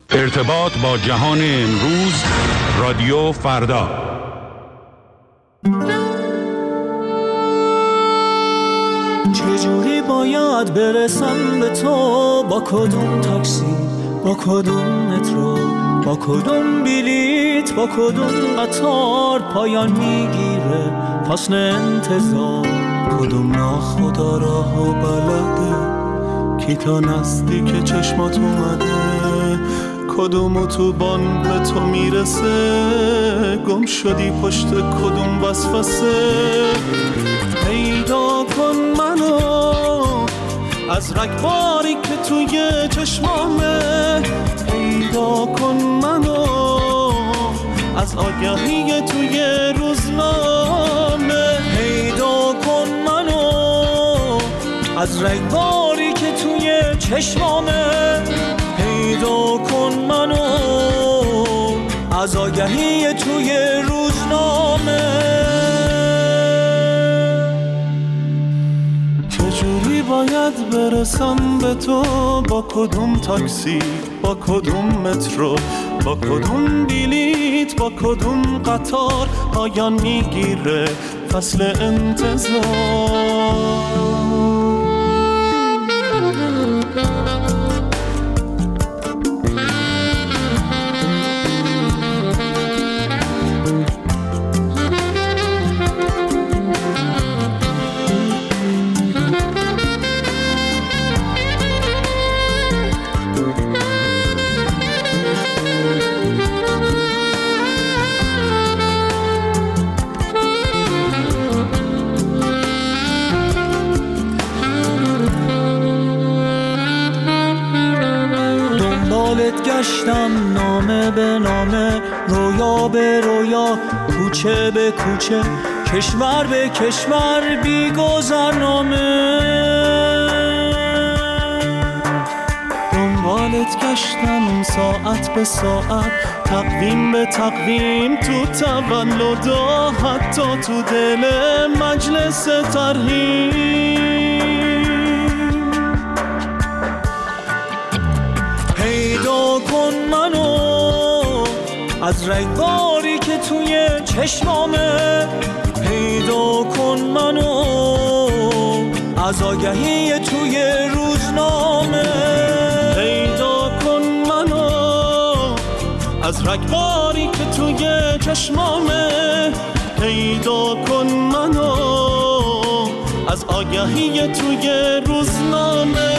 ارتباط با جهان امروز، رادیو فردا. چجوری باید برسم به تو؟ با کدوم تاکسی، با کدوم مترو، با کدوم بلیت، با کدوم قطار پایان میگیره فصل انتظار؟ کدوم ناخدا راهو بلده کی تا نزدیک چشمات اومده؟ کدوم اتوبان به تو میرسه؟ گم شدی پشت کدوم وسوسه؟ پیدا کن منو از رگباری که توی چشمامه، پیدا کن منو از آگهی توی روزنامه، پیدا کن منو از رگباری که توی چشمامه، پیدا کن منو از آگهی توی روزنامه. چجوری باید برسم به تو؟ با کدوم تاکسی، با کدوم مترو، با کدوم بلیت، با کدوم قطار پایان میگیره فصل انتظار؟ گشتم نامه به نامه، رویا به رویا، کوچه به کوچه، کشور به کشور، بی گذرنامه. دنبالت گشتم ساعت به ساعت، تقویم به تقویم، تو تولدا، حتی تو دل مجلس ترحیم. پیدا کن منو از رگباری که توی چشمامه، پیدا کن منو از آگهی توی روزنامه، پیدا کن منو از رگباری که توی چشمامه، پیدا کن منو از آگهی توی روزنامه.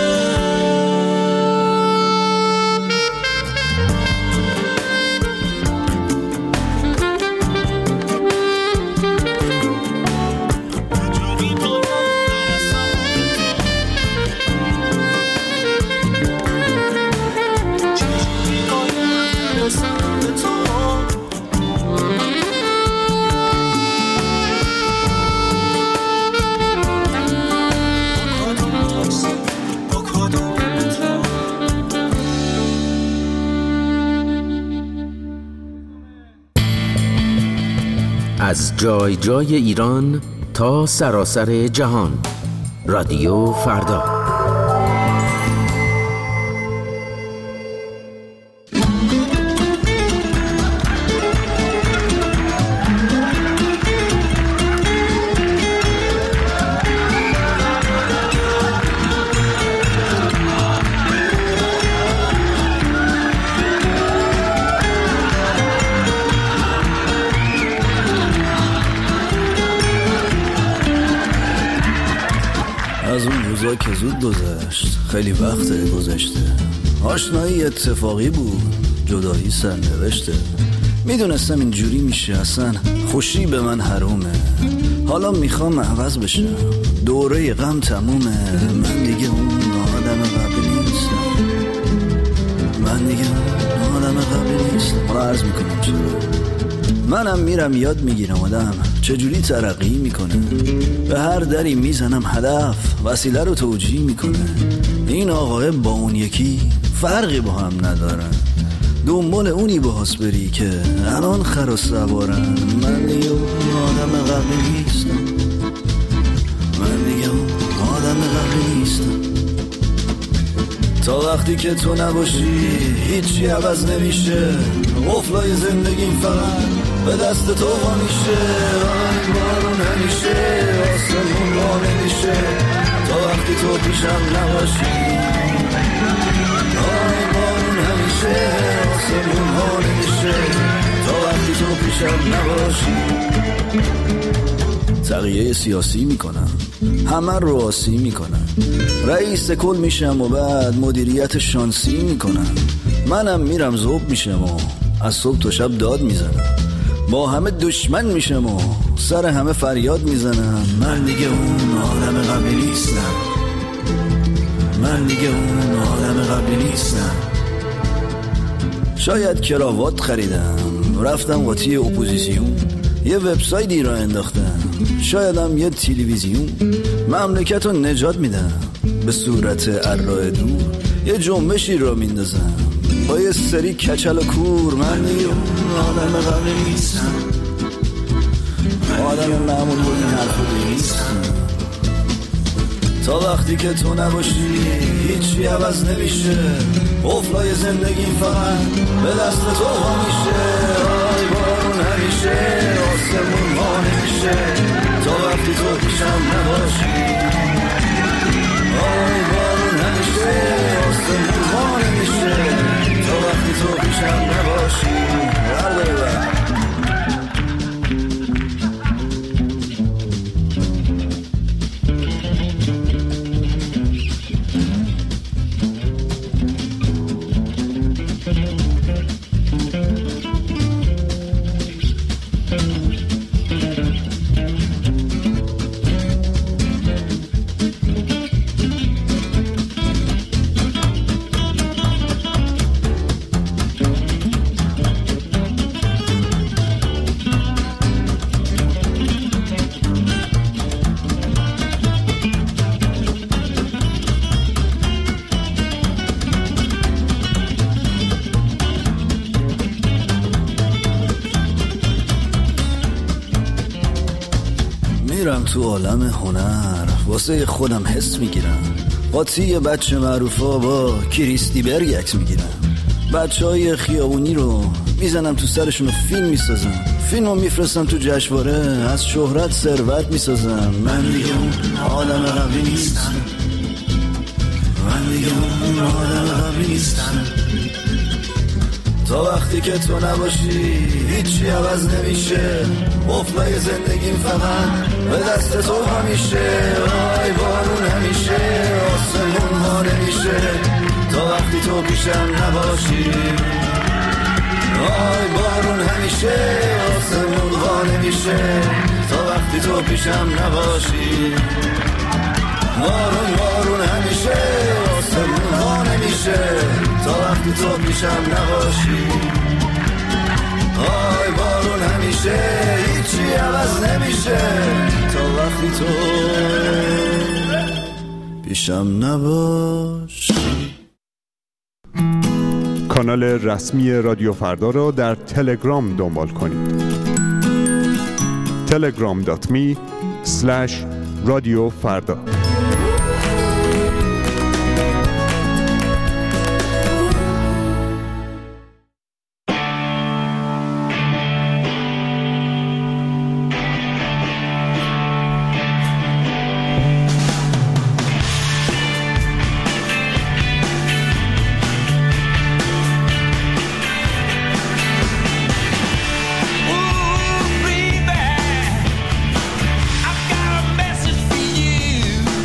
از جای جای ایران تا سراسر جهان، رادیو فردا. از اون روزا که زود گذشت، خیلی وقت گذشته. آشنایی اتفاقی بود، جدایی سرنوشته. میدونستم اینجوری میشه، اصلا خوشی به من حرومه. حالا میخوام عوض بشم، دوره غم تمومه. من دیگه اون آدم قبلی نیستم، من دیگه اون آدم قبلی نیستم. حالا عرض میکنم چرا. منم میرم یاد میگیرم آدم چجوری ترقی میکنه. به هر دری میزنم هدف وسیله رو توجیه میکنه. این آقای با اون یکی فرقی با هم ندارن، دنبال اونی باز بری که الان خر و سوارن. من دیگه اون آدم قبلی نیستم، من دیگه اون آدم قبلی نیستم. تا وقتی که تو نباشی هیچی عوض نمیشه، قفلای زندگیم فقط به دست تو وا میشه. آی بارون همیشه آسمون وا نمیشه تا وقتی تو پیشم نباشی. آی بارون همیشه آسمون وا نمیشه تا وقتی تو پیشم نباشی. تغییه سیاسی میکنم، همه رو آسی میکنم، رئیس کل میشم و بعد مدیریت شانسی میکنم. منم میرم ذوب میشم و از صبح تا شب داد میزنم، با همه دشمن میشم و سر همه فریاد میزنم. من دیگه اون آدم قبلی نیستم، من دیگه اون آدم قبلی نیستم. شاید کراوات خریدم، رفتم قاطی اپوزیسیون، یه وبسایتی را انداختم، شایدم یه تلویزیون. مملکت رو نجات میدم به صورت ارائه دور، یه جنبشی را میندازم با یه سری کچل و کور. من دیگه اون آدم قبلی نیستم، آدم معمول بود این حرف رو نیستم. تا وقتی که تو نباشی هیچی عوض نمیشه، قفلای زندگیم فقط به دست تو وا میشه. آی بارون همیشه آسمون وا نمیشه تا وقتی تو پیشم نباشی. آی بارون همیشه آسمون وا نمیشه تا وقتی تو پیشم نباشی. میرم تو عالم هنر، واسه خودم حس میگیرم، قاطی بچه معروفا با کریستی برگ عکس میگیرم. بچه های خیابونی رو میزنم تو سرشون و فیلم میسازم، فیلمو میفرستم تو جشنواره، از شهرت ثروت میسازم. من دیگه اون آدم قبلی نیستم، من دیگه اون آدم قبلی نیستم. تا وقتی که تو نباشی هیچی عوض نمیشه، قفلای زندگیم فقط به دست تو همیشه. آی بارون همیشه آسمون ها نمیشه تا وقتی تو پیشم نباشی. آی بارون همیشه آسمون ها نمیشه تا وقتی تو پیشم نباشی. بارون بارون همیشه آسمون ها نمیشه تا وقتی تو پیشم نباشی. آی بارون همیشه هیچی عوض نمیشه تا وقتی تو پیشم نباشی. کانال رسمی رادیو فردا را در تلگرام دنبال کنید. telegram.me/رادیوفردا. Ooh, baby, I've got a message for you.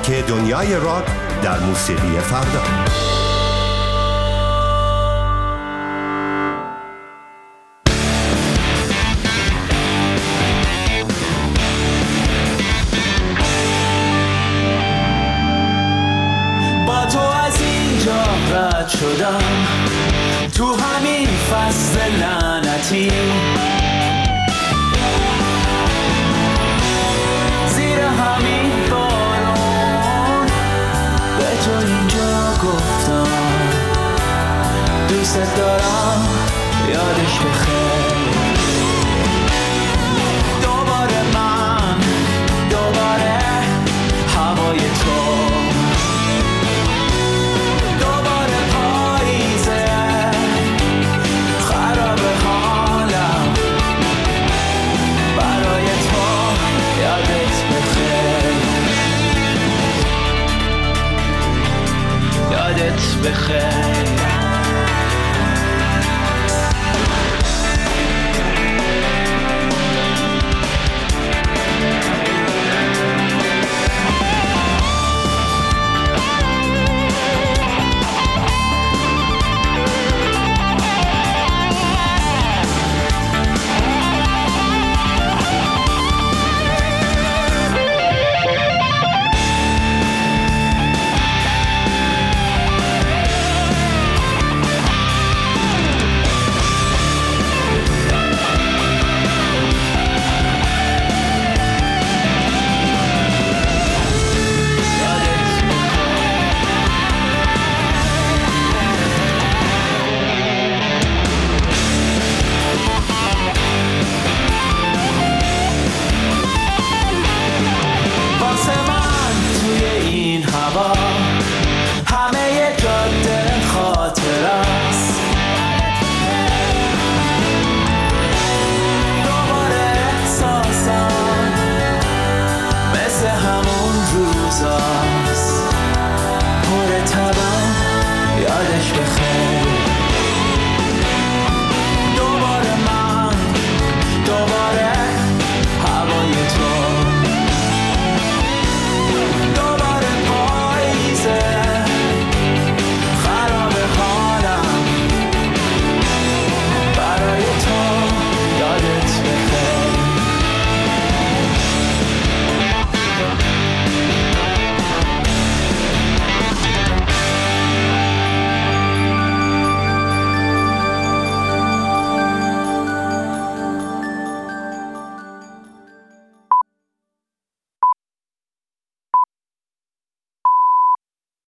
که دنیای راک در موسیقی فردا. با تو از اینجا رد شدم، تو همین فصل لعنتی، زیر همین بارون به تو اینجا گفتم دوست دارم، یادش بخیر. دوباره من، دوباره هوای تو، دوباره پاییزه خراب حالم، برای تو یادت بخیر، یادت بخیر.